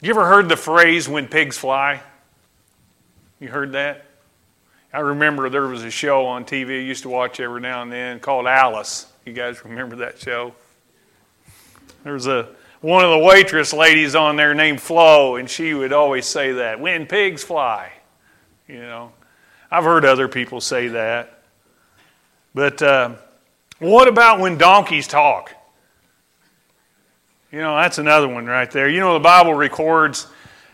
You ever heard the phrase, when pigs fly? You heard that? I remember there was a show on TV I used to watch every now and then called Alice. You guys remember that show? There was one of the waitress ladies on there named Flo, and she would always say that, when pigs fly. You know, I've heard other people say that. But what about when donkeys talk? You know, that's another one right there. You know, the Bible records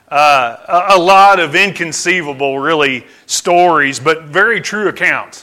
a lot of inconceivable, really, stories, but very true accounts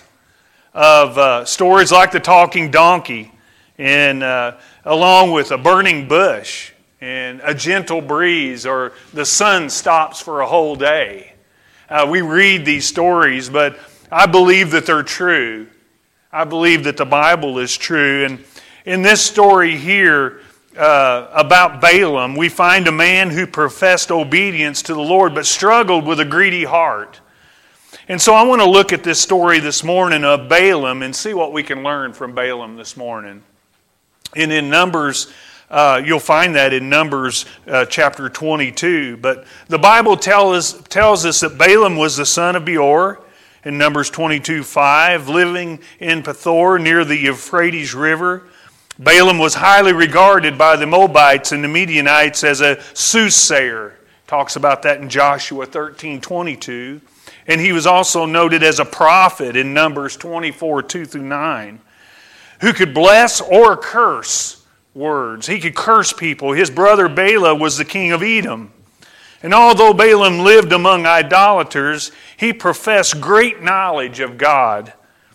of stories like the talking donkey, and along with a burning bush and a gentle breeze, or the sun stops for a whole day. We read these stories, but I believe that they're true. I believe that the Bible is true. And in this story here, about Balaam, we find a man who professed obedience to the Lord but struggled with a greedy heart. And so I want to look at this story this morning of Balaam and see what we can learn from Balaam this morning. And in Numbers, you'll find that in Numbers chapter 22. But the Bible tells us that Balaam was the son of Beor in Numbers 22:5, living in Pethor near the Euphrates River. Balaam was highly regarded by the Moabites and the Midianites as a soothsayer. Talks about that in Joshua 13:22. And he was also noted as a prophet in Numbers 24:2-9, who could bless or curse words. He could curse people. His brother Bala was the king of Edom. And although Balaam lived among idolaters, he professed great knowledge of God.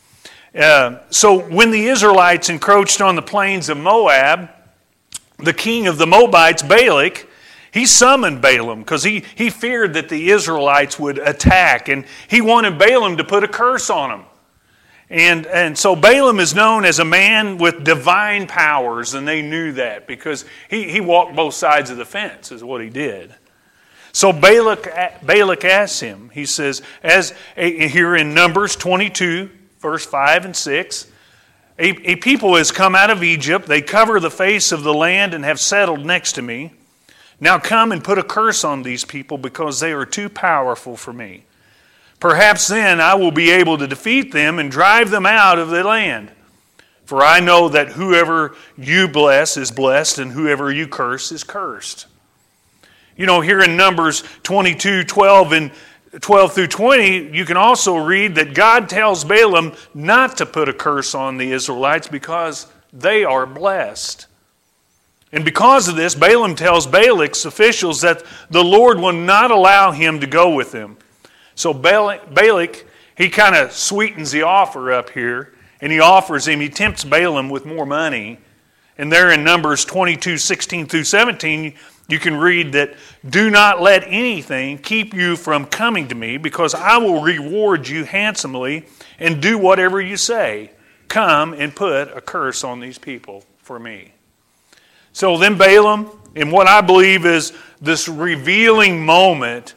So when the Israelites encroached on the plains of Moab, the king of the Moabites, Balak, he summoned Balaam because he feared that the Israelites would attack, and he wanted Balaam to put a curse on them. And so Balaam is known as a man with divine powers, and they knew that because he walked both sides of the fence is what he did. So Balak asked him, he says, as here in Numbers 22, verse 5 and 6, a people has come out of Egypt. They cover the face of the land and have settled next to me. Now come and put a curse on these people because they are too powerful for me. Perhaps then I will be able to defeat them and drive them out of the land. For I know that whoever you bless is blessed and whoever you curse is cursed. You know, here in Numbers 22:12 and 12 through 20, you can also read that God tells Balaam not to put a curse on the Israelites because they are blessed. And because of this, Balaam tells Balak's officials that the Lord will not allow him to go with them. So Balak, he kind of sweetens the offer up here, and he tempts Balaam with more money. And there in Numbers 22:16 through 17, you can read that, do not let anything keep you from coming to me, because I will reward you handsomely and do whatever you say. Come and put a curse on these people for me. So then Balaam, in what I believe is this revealing moment,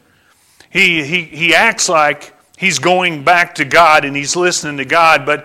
he acts like he's going back to God and he's listening to God, but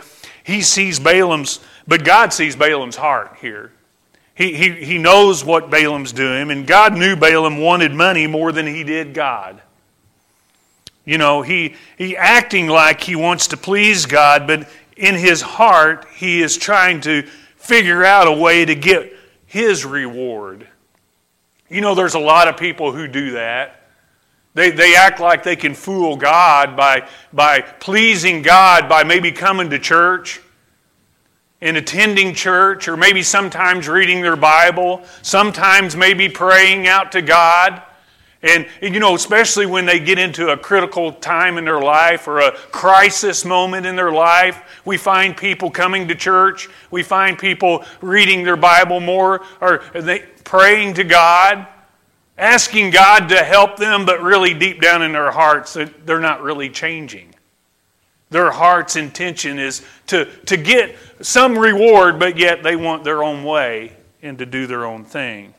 God sees Balaam's heart here. He knows what Balaam's doing, and God knew Balaam wanted money more than he did God. You know, he acting like he wants to please God, but in his heart, he is trying to figure out a way to get his reward. You know, there's a lot of people who do that. They act like they can fool God by pleasing God by maybe coming to church and attending church, or maybe sometimes reading their Bible, sometimes maybe praying out to God. And you know, especially when they get into a critical time in their life or a crisis moment in their life, we find people coming to church, we find people reading their Bible more, or they praying to God, asking God to help them, but really deep down in their hearts, they're not really changing. Their heart's intention is to get some reward, but yet they want their own way and to do their own thing.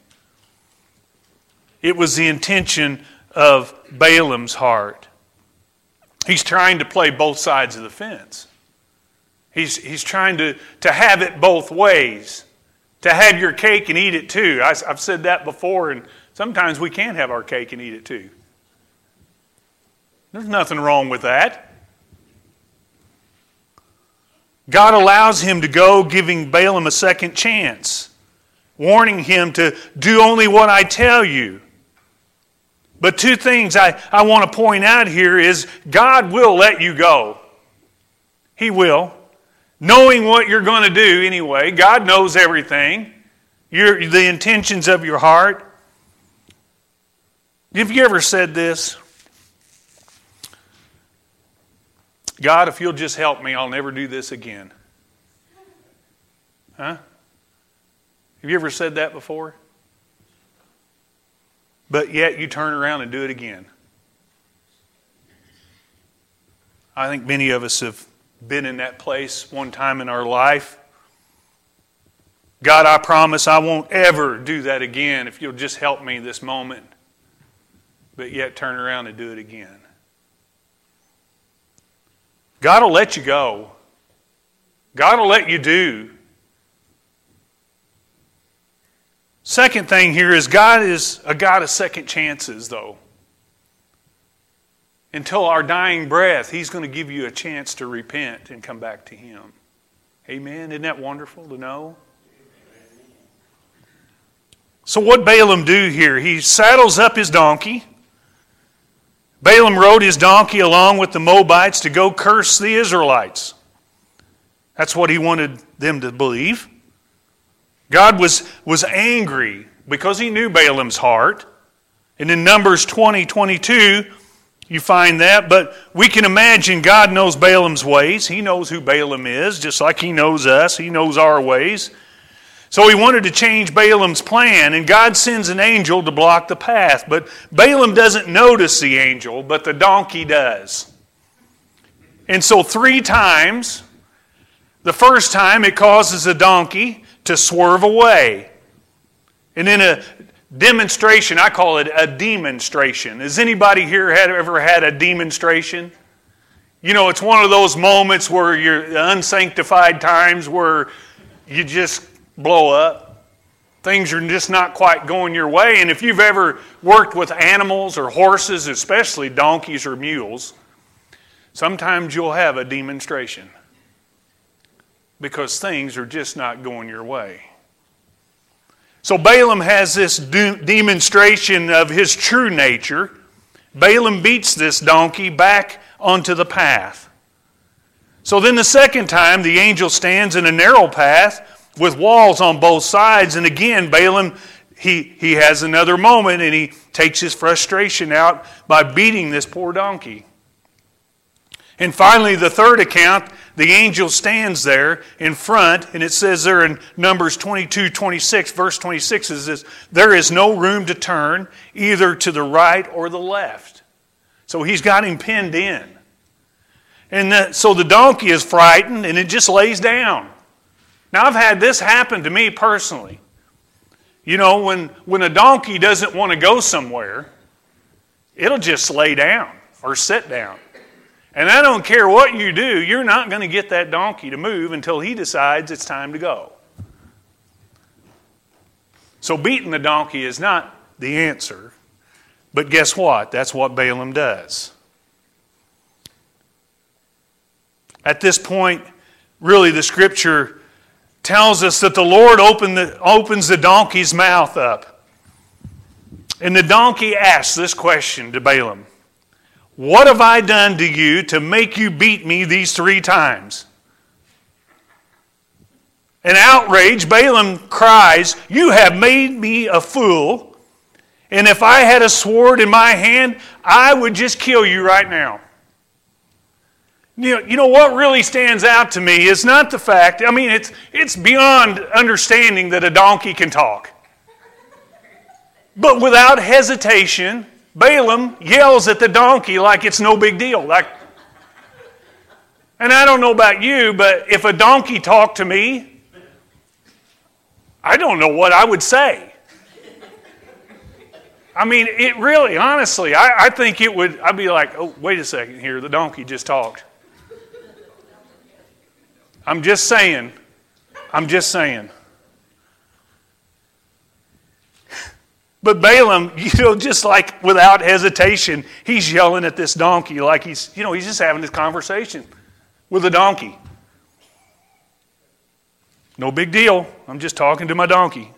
It was the intention of Balaam's heart. He's trying to play both sides of the fence. He's trying to have it both ways. To have your cake and eat it too. I've said that before, and Sometimes we can have our cake and eat it too. There's nothing wrong with that. God allows him to go, giving Balaam a second chance, warning him to do only what I tell you. But two things I want to point out here is God will let you go. He will. Knowing what you're going to do anyway. God knows everything. The intentions of your heart. Have you ever said this? God, if you'll just help me, I'll never do this again. Huh? Have you ever said that before? But yet you turn around and do it again. I think many of us have been in that place one time in our life. God, I promise I won't ever do that again if you'll just help me this moment. But yet turn around and do it again. God will let you go. God will let you do. Second thing here is God is a God of second chances, though. Until our dying breath, He's going to give you a chance to repent and come back to Him. Amen? Isn't that wonderful to know? So what Balaam do here? He saddles up his donkey. Balaam rode his donkey along with the Moabites to go curse the Israelites. That's what he wanted them to believe. God was angry because he knew Balaam's heart. And in Numbers 20:22, you find that. But we can imagine God knows Balaam's ways. He knows who Balaam is, just like He knows us. He knows our ways. So he wanted to change Balaam's plan, and God sends an angel to block the path. But Balaam doesn't notice the angel, but the donkey does. And so 3 times, the first time it causes the donkey to swerve away. And in a demonstration, I call it a demonstration. Has anybody here ever had a demonstration? You know, it's one of those moments where you're unsanctified times where you just blow up. Things are just not quite going your way. And if you've ever worked with animals or horses, especially donkeys or mules, sometimes you'll have a demonstration because things are just not going your way. So Balaam has this demonstration of his true nature. Balaam beats this donkey back onto the path. So then the second time, the angel stands in a narrow path with walls on both sides. And again, Balaam, he has another moment and he takes his frustration out by beating this poor donkey. And finally, the third account, the angel stands there in front, and it says there in Numbers 22:26, verse 26 is this: there is no room to turn either to the right or the left. So he's got him pinned in. And so the donkey is frightened and it just lays down. Now I've had this happen to me personally. You know, when a donkey doesn't want to go somewhere, it'll just lay down or sit down. And I don't care what you do, you're not going to get that donkey to move until he decides it's time to go. So beating the donkey is not the answer. But guess what? That's what Balaam does. At this point, really the Scripture tells us that the Lord opens the donkey's mouth up. And the donkey asks this question to Balaam: what have I done to you to make you beat me these 3 times? In outrage, Balaam cries, you have made me a fool, and if I had a sword in my hand, I would just kill you right now. You know what really stands out to me is not the fact, I mean, it's beyond understanding that a donkey can talk. But without hesitation, Balaam yells at the donkey like it's no big deal. And I don't know about you, but if a donkey talked to me, I don't know what I would say. I mean, it really, honestly, I think it would, I'd be like, oh, wait a second here, the donkey just talked. I'm just saying. But Balaam, just like without hesitation, he's yelling at this donkey like he's just having this conversation with a donkey. No big deal. I'm just talking to my donkey.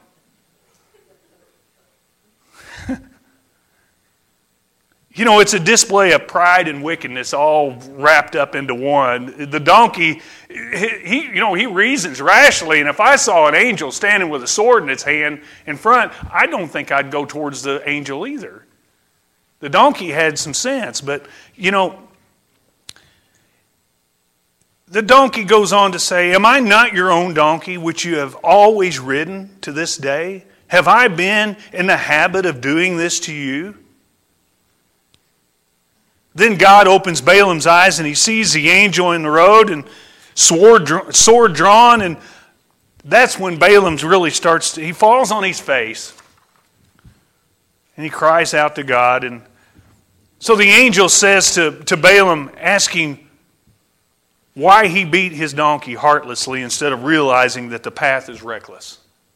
It's a display of pride and wickedness all wrapped up into one. The donkey, he reasons rationally, and if I saw an angel standing with a sword in its hand in front, I don't think I'd go towards the angel either. The donkey had some sense, but, the donkey goes on to say, "Am I not your own donkey, which you have always ridden to this day? Have I been in the habit of doing this to you?" Then God opens Balaam's eyes and he sees the angel in the road and sword drawn, and that's when Balaam really he falls on his face and he cries out to God. And so the angel says to Balaam, asking why he beat his donkey heartlessly instead of realizing that the path is reckless.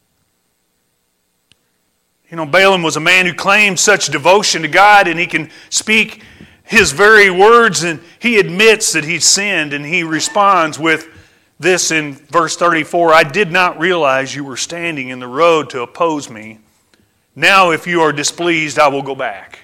Balaam was a man who claimed such devotion to God, and he can speak his very words, and he admits that he's sinned, and he responds with this in verse 34, "I did not realize you were standing in the road to oppose me. Now if you are displeased, I will go back."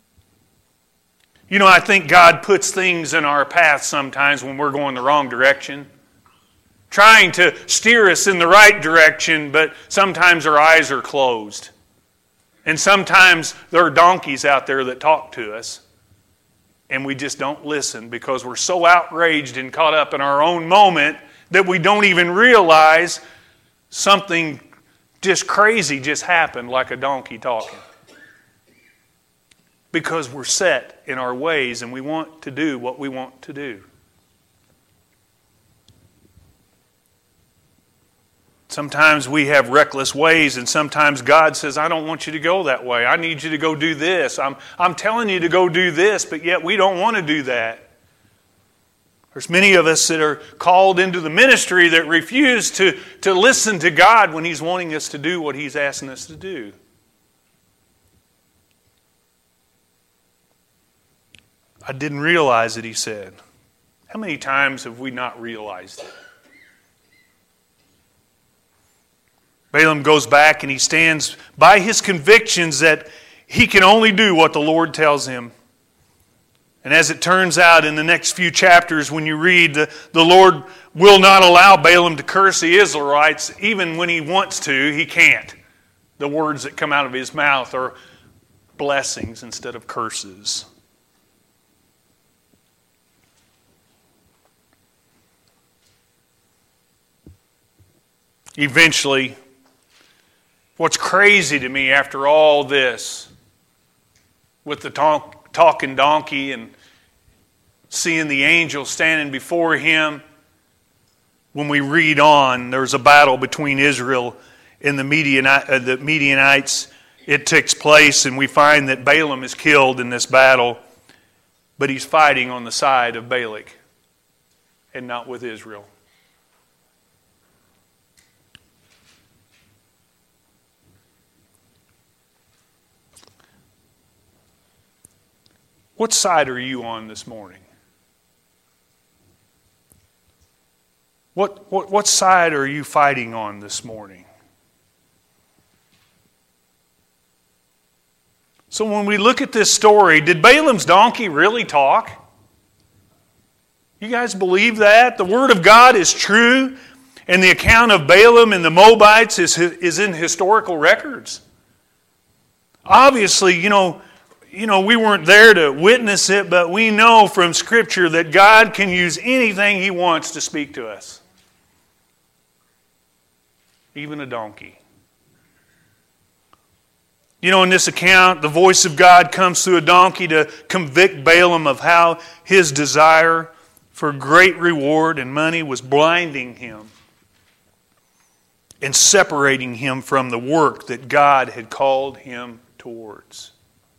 I think God puts things in our path sometimes when we're going the wrong direction, trying to steer us in the right direction, but sometimes our eyes are closed. And sometimes there are donkeys out there that talk to us, and we just don't listen because we're so outraged and caught up in our own moment that we don't even realize something just crazy just happened, like a donkey talking. Because we're set in our ways and we want to do what we want to do. Sometimes we have reckless ways, and sometimes God says, "I don't want you to go that way. I need you to go do this. I'm telling you to go do this," but yet we don't want to do that. There's many of us that are called into the ministry that refuse to listen to God when He's wanting us to do what He's asking us to do. "I didn't realize it," he said. How many times have we not realized it? Balaam goes back and he stands by his convictions that he can only do what the Lord tells him. And as it turns out in the next few chapters, when you read, the Lord will not allow Balaam to curse the Israelites. Even when he wants to, he can't. The words that come out of his mouth are blessings instead of curses. Eventually, what's crazy to me after all this, with the talking donkey and seeing the angel standing before him, when we read on, there's a battle between Israel and the Midianites. It takes place, and we find that Balaam is killed in this battle, but he's fighting on the side of Balak and not with Israel. What side are you on this morning? What side are you fighting on this morning? So when we look at this story, did Balaam's donkey really talk? You guys believe that? The Word of God is true, and the account of Balaam and the Moabites is in historical records. Obviously, we weren't there to witness it, but we know from Scripture that God can use anything He wants to speak to us. Even a donkey. In this account, the voice of God comes through a donkey to convict Balaam of how his desire for great reward and money was blinding him and separating him from the work that God had called him towards.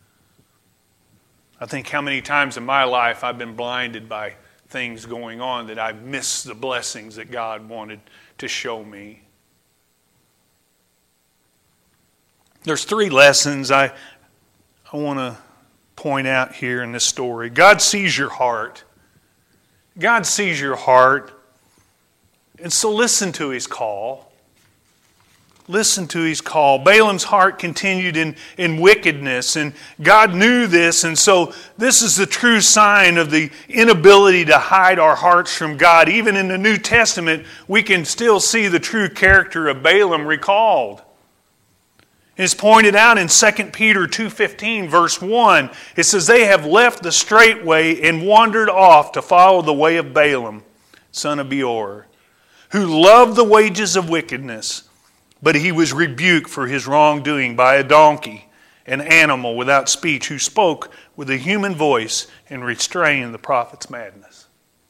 I think how many times in my life I've been blinded by things going on that I've missed the blessings that God wanted to show me. There's 3 lessons I want to point out here in this story. God sees your heart. God sees your heart. And so listen to His call. Listen to His call. Balaam's heart continued in wickedness, and God knew this, and so this is the true sign of the inability to hide our hearts from God. Even in the New Testament, we can still see the true character of Balaam recalled. It's pointed out in 2 Peter 2:15, verse 1. It says, "They have left the straight way and wandered off to follow the way of Balaam, son of Beor, who loved the wages of wickedness. But he was rebuked for his wrongdoing by a donkey, an animal without speech, who spoke with a human voice and restrained the prophet's madness."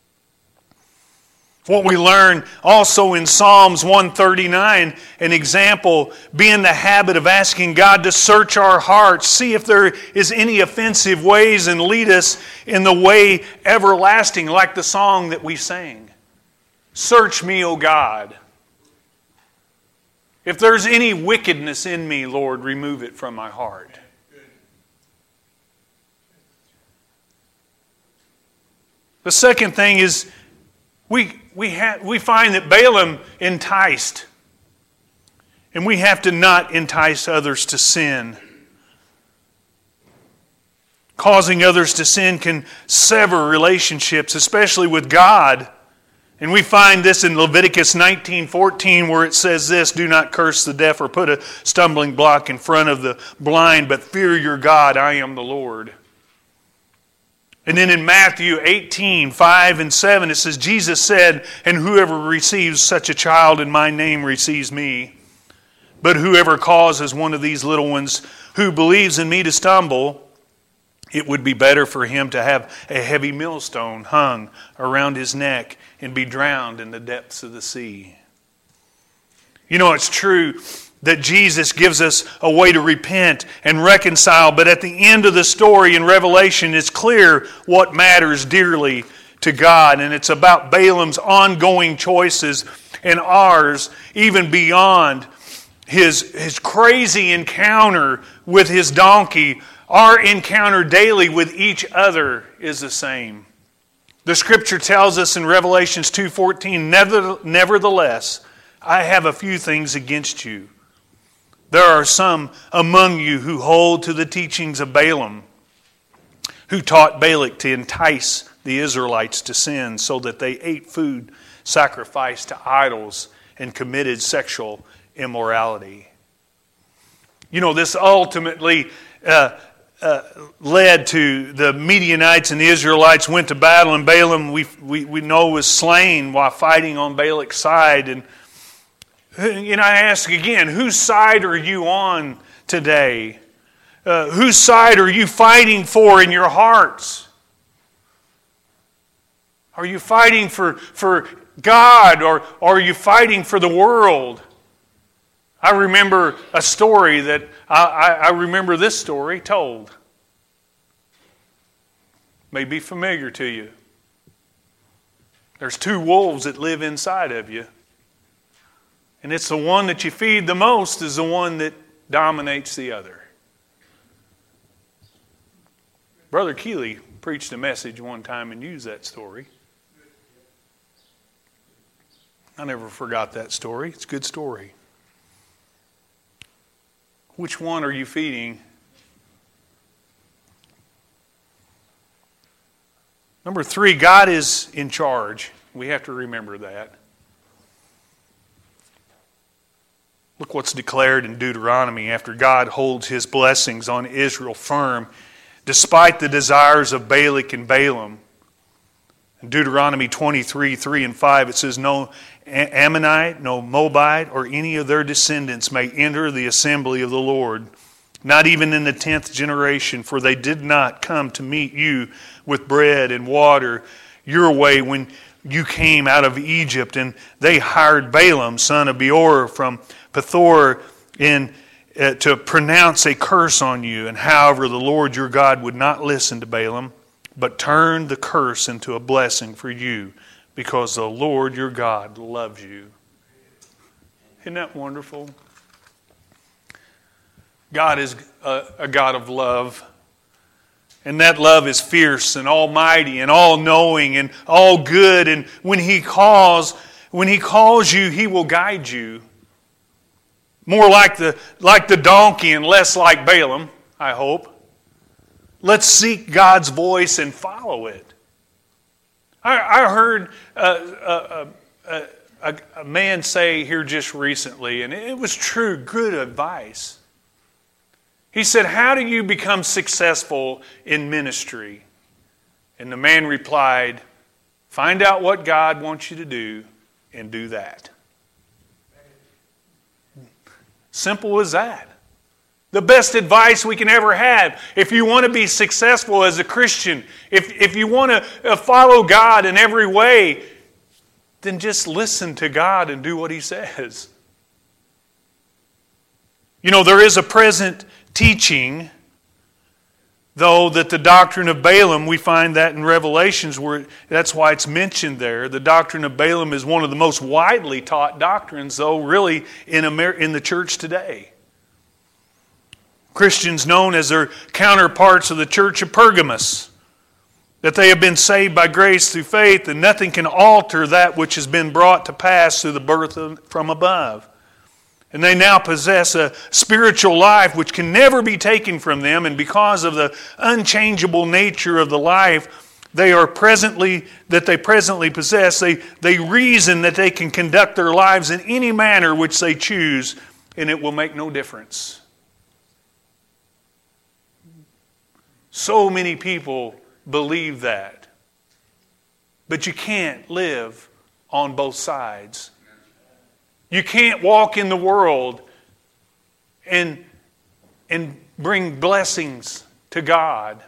What we learn also in Psalms 139, an example being the habit of asking God to search our hearts, see if there is any offensive ways, and lead us in the way everlasting, like the song that we sang. Search me, O God. If there's any wickedness in me, Lord, remove it from my heart. The second thing is we find that Balaam enticed. And we have to not entice others to sin. Causing others to sin can sever relationships, especially with God. And we find this in Leviticus 19:14, where it says this, "Do not curse the deaf or put a stumbling block in front of the blind, but fear your God, I am the Lord." And then in Matthew 18:5 and 7, it says, Jesus said, "And whoever receives such a child in my name receives me. But whoever causes one of these little ones who believes in me to stumble, it would be better for him to have a heavy millstone hung around his neck and be drowned in the depths of the sea." You know, it's true that Jesus gives us a way to repent and reconcile, but at the end of the story in Revelation, it's clear what matters dearly to God, and it's about Balaam's ongoing choices and ours, even beyond his crazy encounter with his donkey. Our encounter daily with each other is the same. The Scripture tells us in Revelation 2:14, "Nevertheless, I have a few things against you. There are some among you who hold to the teachings of Balaam, who taught Balak to entice the Israelites to sin, so that they ate food sacrificed to idols and committed sexual immorality." You know, this ultimately led to the Midianites and the Israelites went to battle, and Balaam, we know, was slain while fighting on Balak's side. And I ask again, whose side are you on today? Whose side are you fighting for in your hearts? Are you fighting for God, or are you fighting for the world? I remember a story that I remember this story told. May be familiar to you. There's 2 wolves that live inside of you. And it's the one that you feed the most is the one that dominates the other. Brother Keeley preached a message one time and used that story. I never forgot that story. It's a good story. Which one are you feeding? Number 3, God is in charge. We have to remember that. Look what's declared in Deuteronomy after God holds His blessings on Israel firm, despite the desires of Balak and Balaam. In Deuteronomy 23:3 and 5, it says, "No Ammonite, no Moabite, or any of their descendants may enter the assembly of the Lord, not even in the 10th generation, for they did not come to meet you with bread and water your way when you came out of Egypt, and they hired Balaam, son of Beor, from Pethor to pronounce a curse on you. And however, the Lord your God would not listen to Balaam, but turned the curse into a blessing for you, because the Lord your God loves you." Isn't that wonderful? God is a God of love. And that love is fierce and almighty and all-knowing and all good. And when He calls you, He will guide you. More like the donkey and less like Balaam, I hope. Let's seek God's voice and follow it. I heard a man say here just recently, and it was true, good advice. He said, "How do you become successful in ministry?" And the man replied, "Find out what God wants you to do and do that." Simple as that. The best advice we can ever have. If you want to be successful as a Christian, if you want to follow God in every way, then just listen to God and do what He says. You know, there is a present teaching, though, that the doctrine of Balaam, we find that in Revelations, where that's why it's mentioned there. The doctrine of Balaam is one of the most widely taught doctrines, though, really, in the church today. Christians known as their counterparts of the church of Pergamos, that they have been saved by grace through faith, and nothing can alter that which has been brought to pass through the birth from above. And they now possess a spiritual life which can never be taken from them, and because of the unchangeable nature of the life they presently possess, they reason that they can conduct their lives in any manner which they choose, and it will make no difference. So many people believe that. But you can't live on both sides. You can't walk in the world and bring blessings to God.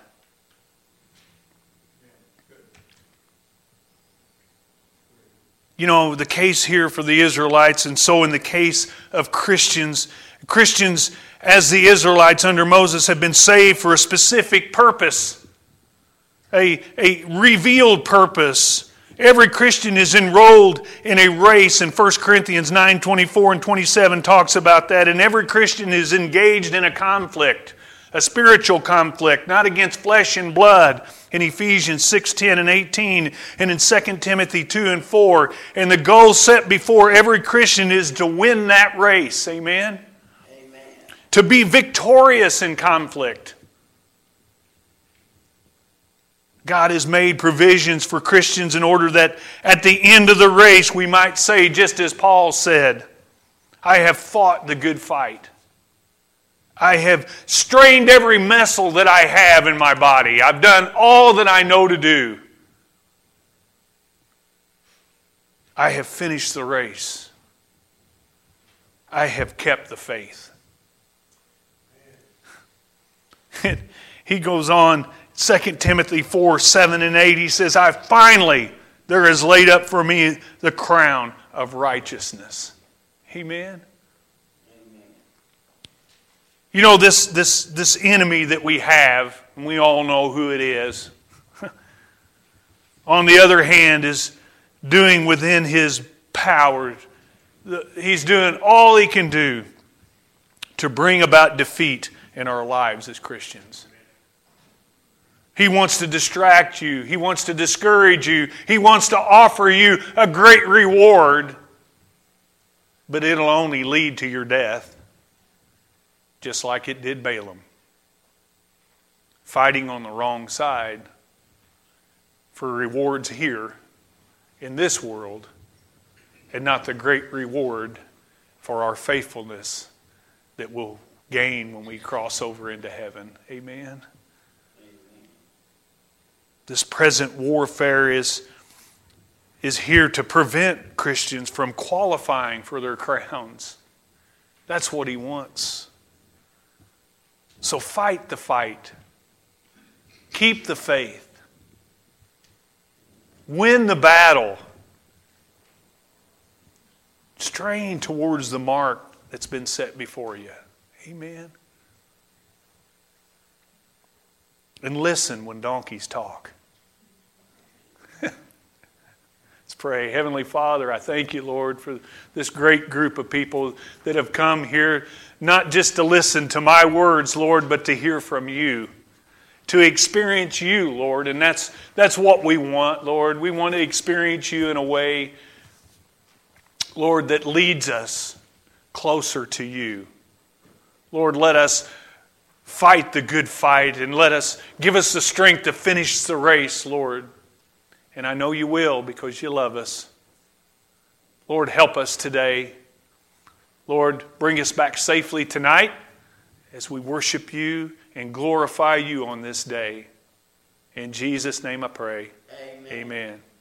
You know, the case here for the Israelites, and so in the case of Christians, as the Israelites under Moses, have been saved for a specific purpose, a revealed purpose. Every Christian is enrolled in a race, and 1 Corinthians 9:24 and 27 talks about that. And every Christian is engaged in a conflict, a spiritual conflict, not against flesh and blood, in Ephesians 6:10 and 18, and in 2 Timothy 2 and 4. And the goal set before every Christian is to win that race. Amen? To be victorious in conflict. God has made provisions for Christians in order that at the end of the race we might say, just as Paul said, "I have fought the good fight. I have strained every muscle that I have in my body. I've done all that I know to do. I have finished the race. I have kept the faith." He goes on, 2 Timothy 4:7 and 8, he says, there is laid up for me the crown of righteousness. Amen? You know, this enemy that we have, and we all know who it is, on the other hand, is doing within his power. He's doing all he can do to bring about defeat in our lives as Christians. He wants to distract you. He wants to discourage you. He wants to offer you a great reward, but it'll only lead to your death, just like it did Balaam. Fighting on the wrong side for rewards here in this world, and not the great reward for our faithfulness that we'll gain when we cross over into heaven. Amen? This present warfare is here to prevent Christians from qualifying for their crowns. That's what he wants. So fight the fight. Keep the faith. Win the battle. Strain towards the mark that's been set before you. Amen. And listen when donkeys talk. It's pray. Heavenly Father, I thank you, Lord, for this great group of people that have come here, not just to listen to my words, Lord, but to hear from you, to experience you, Lord. And that's what we want, Lord. We want to experience you in a way, Lord, that leads us closer to you. Lord, let us fight the good fight and give us the strength to finish the race, Lord. And I know you will because you love us. Lord, help us today. Lord, bring us back safely tonight as we worship you and glorify you on this day. In Jesus' name I pray. Amen. Amen.